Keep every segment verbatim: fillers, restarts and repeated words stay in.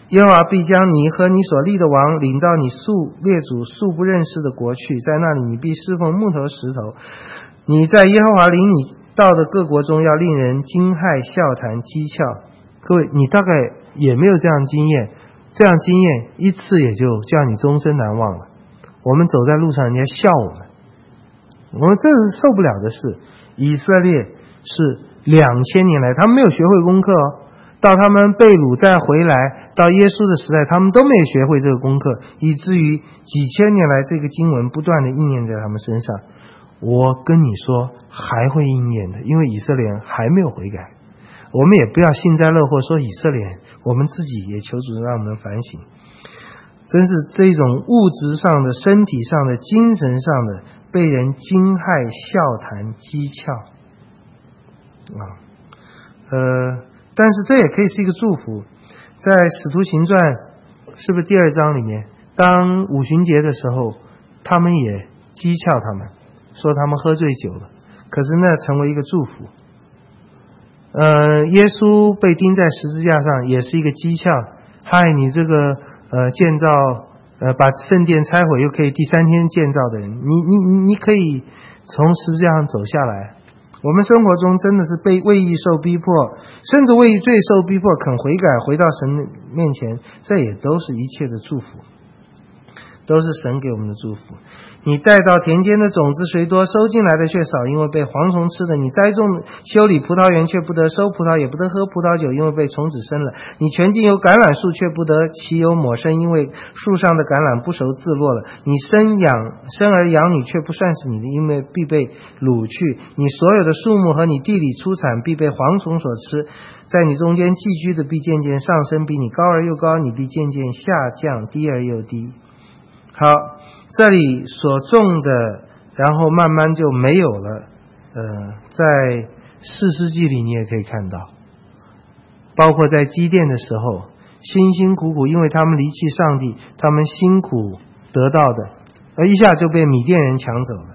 耶和华必将你和你所立的王领到你素列祖素不认识的国去，在那里你必侍奉木头石头。你在耶和华领你到的各国中，要令人惊骇、笑谈、讥诮。各位，你大概也没有这样经验，这样经验一次也就叫你终身难忘了。我们走在路上，人家笑我们，我们这是受不了的事。以色列是两千年来，他们没有学会功课哦。到他们被掳再回来，到耶稣的时代，他们都没有学会这个功课，以至于几千年来这个经文不断的应验在他们身上。我跟你说，还会应验的，因为以色列人还没有悔改。我们也不要幸灾乐祸说以色列人，我们自己也求主让我们反省。真是这种物质上的、身体上的、精神上的被人惊骇、笑谈、讥诮啊，呃，但是这也可以是一个祝福。在使徒行传是不是第二章里面，当五旬节的时候，他们也讥诮他们，说他们喝醉酒了，可是那成为一个祝福。呃，耶稣被钉在十字架上也是一个讥诮，害你这个呃建造呃把圣殿拆毁又可以第三天建造的人，你你你你可以从十字架上走下来。我们生活中真的是被为义受逼迫，甚至为罪受逼迫，肯悔改回到神面前，这也都是一切的祝福，都是神给我们的祝福。你带到田间的种子虽多，收进来的却少，因为被蝗虫吃的。你栽种修理葡萄园，却不得收葡萄，也不得喝葡萄酒，因为被虫子生了。你全境有橄榄树，却不得其有抹生，因为树上的橄榄不熟自落了。你生养生儿养女，却不算是你的，因为必被掳去。你所有的树木和你地里出产，必被蝗虫所吃。在你中间寄居的，必渐渐上升，比你高而又高，你必渐渐下降，低而又低。好，这里所种的，然后慢慢就没有了。呃，在士师记里你也可以看到，包括在基甸的时候，辛辛苦苦，因为他们离弃上帝，他们辛苦得到的，而一下就被米甸人抢走了。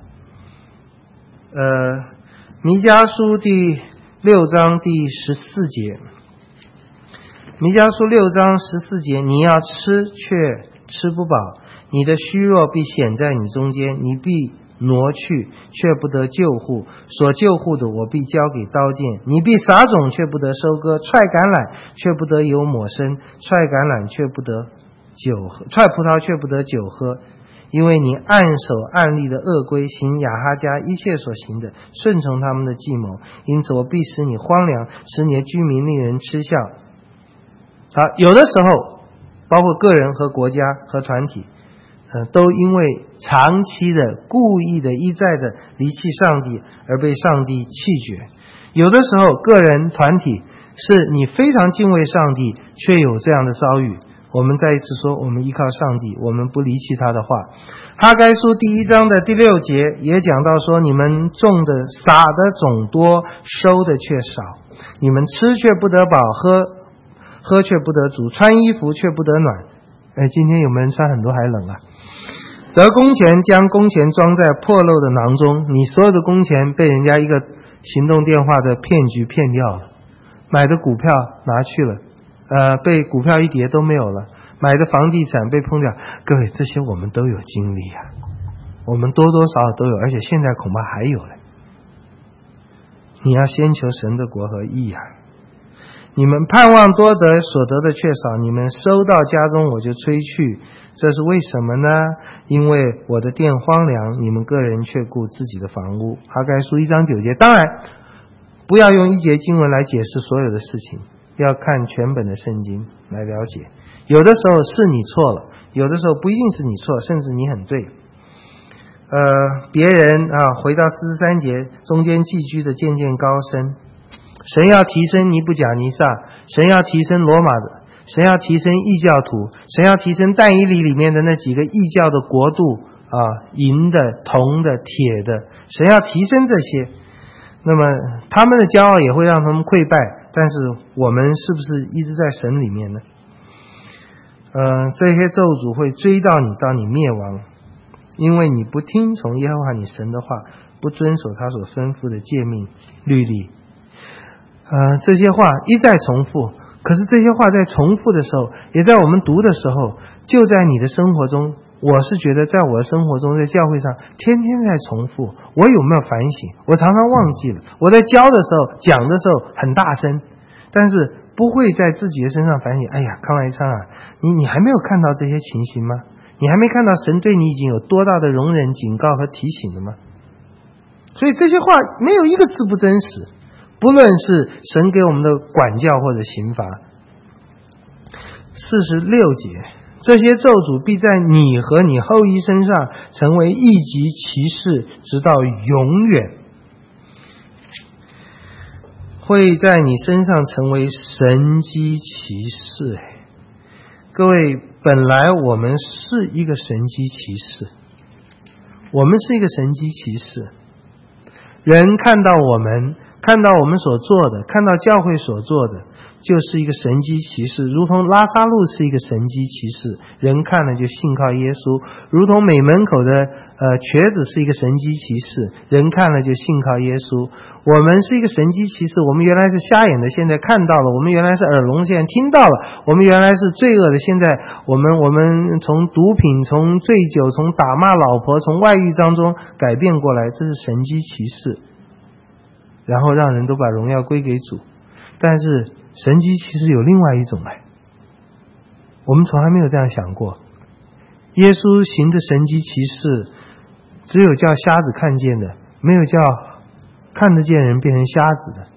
呃，弥迦书第六章第十四节，弥迦书六章十四节，你要吃却吃不饱，你的虚弱必显在你中间，你必挪去却不得救护，所救护的我必交给刀剑。你必撒种却不得收割，踹橄榄却不得有抹生，踹橄榄却不得酒喝，踹葡萄却不得酒喝。因为你按手按力的恶规，行亚哈家一切所行的，顺从他们的计谋，因此我必使你荒凉，使你的居民令人嗤笑。好，有的时候包括个人和国家和团体呃，都因为长期的故意的一再的离弃上帝而被上帝弃绝。有的时候个人团体是你非常敬畏上帝，却有这样的遭遇。我们再一次说，我们依靠上帝，我们不离弃他的话。哈该书第一章的第六节也讲到说，你们种的撒的种多，收的却少，你们吃却不得饱，喝喝却不得足，穿衣服却不得暖。哎，今天有没有人穿很多还冷啊？得工钱将工钱装在破漏的囊中，你所有的工钱被人家一个行动电话的骗局骗掉了，买的股票拿去了，呃，被股票一跌都没有了，买的房地产被碰掉。各位，这些我们都有经历啊，我们多多少少都有，而且现在恐怕还有了。你要先求神的国和义啊！你们盼望多得，所得的却少，你们收到家中我就吹去，这是为什么呢？因为我的殿荒凉，你们个人却顾自己的房屋。哈该书一章九节。当然不要用一节经文来解释所有的事情，要看全本的圣经来了解。有的时候是你错了，有的时候不一定是你错，甚至你很对。呃，别人啊，回到四十三节，中间寄居的渐渐高升。神要提升尼布甲尼撒，神要提升罗马的，神要提升异教徒，神要提升但以理里面的那几个异教的国度啊，银的、铜的、铁的，神要提升这些。那么他们的骄傲也会让他们溃败，但是我们是不是一直在神里面呢？呃，这些咒诅会追到你，到你灭亡，因为你不听从耶和华你神的话，不遵守他所吩咐的诫命律例。呃，这些话一再重复， 可是这些话在重复的时候，也在我们读的时候，就在你的生活中，我是觉得在我的生活中，在教会上天天在重复。我有没有反省？我常常忘记了。我在教的时候讲的时候很大声，但是不会在自己的身上反省。哎呀，康来昌啊，你你还没有看到这些情形吗？你还没看到神对你已经有多大的容忍、警告和提醒了吗？所以这些话没有一个字不真实，不论是神给我们的管教或者刑罚。四十六节，这些咒诅必在你和你后裔身上成为一级奇事，直到永远，会在你身上成为神机奇事。各位，本来我们是一个神机奇事，我们是一个神机奇事。人看到我们，看到我们所做的，看到教会所做的，就是一个神机奇事，如同拉撒路是一个神机奇事，人看了就信靠耶稣；如同美门口的呃瘸子是一个神机奇事，人看了就信靠耶稣。我们是一个神机奇事，我们原来是瞎眼的，现在看到了；我们原来是耳聋，现在听到了；我们原来是罪恶的，现在我们我们从毒品、从醉酒、从打骂老婆、从外遇当中改变过来，这是神机奇事，然后让人都把荣耀归给主。但是神机其实有另外一种哎，我们从来没有这样想过。耶稣行的神机奇事，只有叫瞎子看见的，没有叫看得见人变成瞎子的。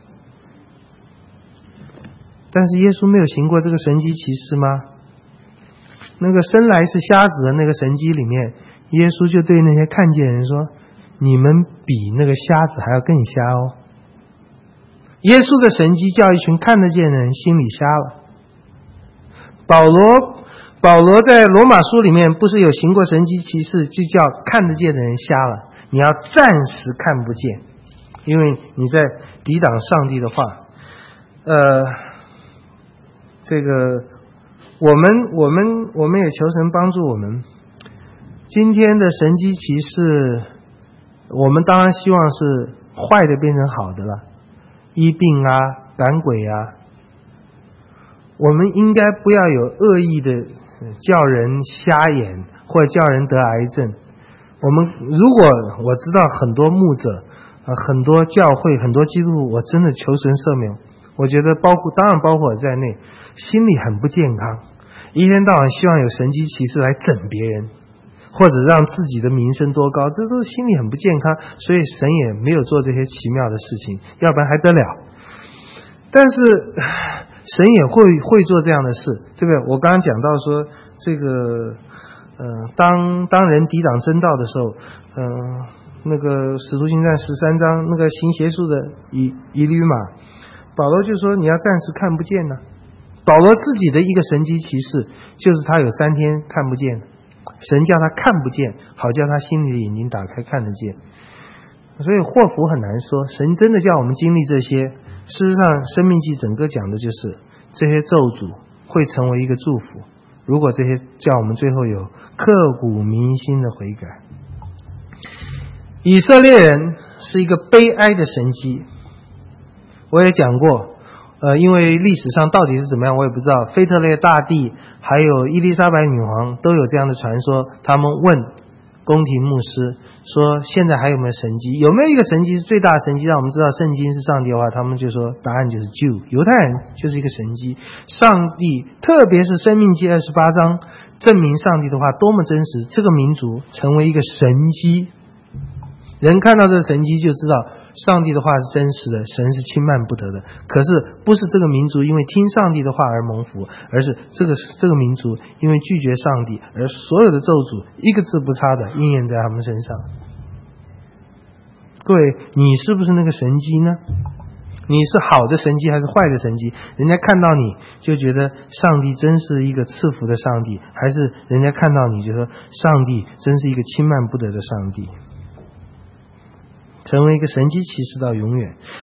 但是耶稣没有行过这个神机奇事吗？那个生来是瞎子的那个神机里面，耶稣就对那些看见人说，你们比那个瞎子还要更瞎哦。耶稣的神迹叫一群看得见的人心里瞎了。保罗保罗在罗马书里面不是有行过神迹奇事，就叫看得见的人瞎了。你要暂时看不见，因为你在抵挡上帝的话。呃，这个我们我们我们也求神帮助我们。今天的神迹奇事，我们当然希望是坏的变成好的了。医病啊，赶鬼啊，我们应该不要有恶意的叫人瞎眼或者叫人得癌症。我们如果我知道很多牧者、呃、很多教会、很多基督徒，我真的求神赦免，我觉得包括当然包括我在内，心里很不健康，一天到晚希望有神迹奇事来整别人，或者让自己的名声多高，这都是心里很不健康，所以神也没有做这些奇妙的事情，要不然还得了。但是神也会会做这样的事，对不对？我刚刚讲到说这个呃，当当人抵挡真道的时候，呃，那个使徒行传十三章那个行邪术的以以吕马，保罗就说你要暂时看不见呢。保罗自己的一个神迹奇事就是他有三天看不见，神叫他看不见，好叫他心里的眼睛打开看得见。所以祸福很难说，神真的叫我们经历这些。事实上申命记整个讲的就是这些咒诅会成为一个祝福，如果这些叫我们最后有刻骨铭心的悔改。以色列人是一个悲哀的神迹，我也讲过，呃，因为历史上到底是怎么样我也不知道，腓特烈大帝还有伊丽莎白女皇都有这样的传说，他们问宫廷牧师说现在还有没有神迹，有没有一个神迹是最大的神迹让我们知道圣经是上帝的话，他们就说答案就是救，犹太人就是一个神迹。上帝特别是申命记二十八章证明上帝的话多么真实，这个民族成为一个神迹，人看到这个神迹就知道上帝的话是真实的，神是轻慢不得的。可是不是这个民族因为听上帝的话而蒙福，而是这个这个民族因为拒绝上帝，而所有的咒诅一个字不差的应验在他们身上。各位，你是不是那个神迹呢？你是好的神迹还是坏的神迹？人家看到你就觉得上帝真是一个赐福的上帝，还是人家看到你就说上帝真是一个轻慢不得的上帝？成为一个神迹奇事到永远。